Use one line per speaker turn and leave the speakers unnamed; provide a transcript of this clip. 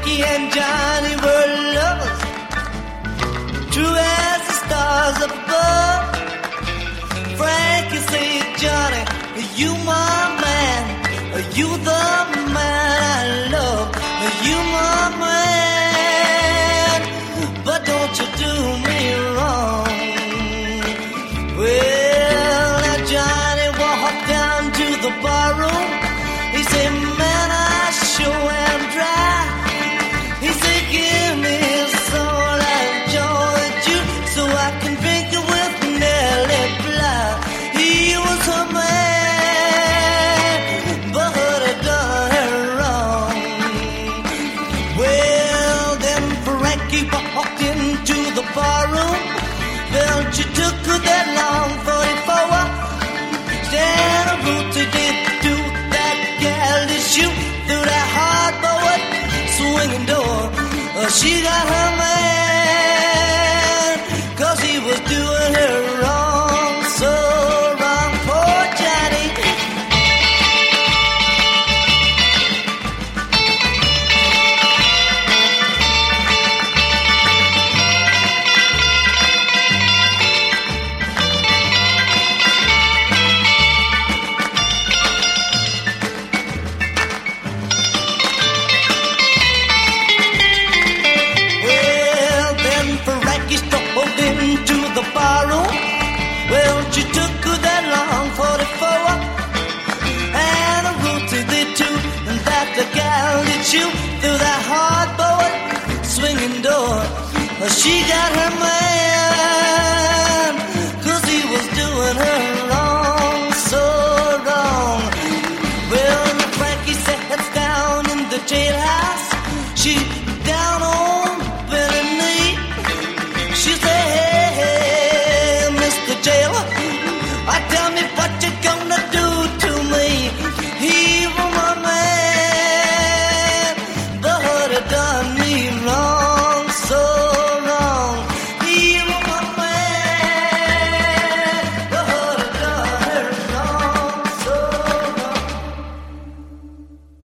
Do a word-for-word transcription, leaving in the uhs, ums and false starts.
Frankie and Johnny were lovers, true as the stars above. Frankie said, Johnny, you my man, you the man I love, you my man, but don't you do me wrong. Well, now Johnny walked down to the barroom. He said, man, I sure am dry. He said, give me some like George juice so I can drink it with Nellie Bly. He was her man, but I done her wrong. Well, then Frankie walked into the barroom. Well, she took her that long forty-four. Stand a rooty did do that gal to shoot through that hardboard swinging door. Uh, she got her man, cause he was doing her wrong, so wrong, poor Johnny. Into the barroom. Well, she took her that long forty-four and a rooty did too, and that the gal did shoot through that hardboard swinging door. She got her man, cause he was doing her wrong, so wrong. Well, Frankie sat down in the jailhouse. She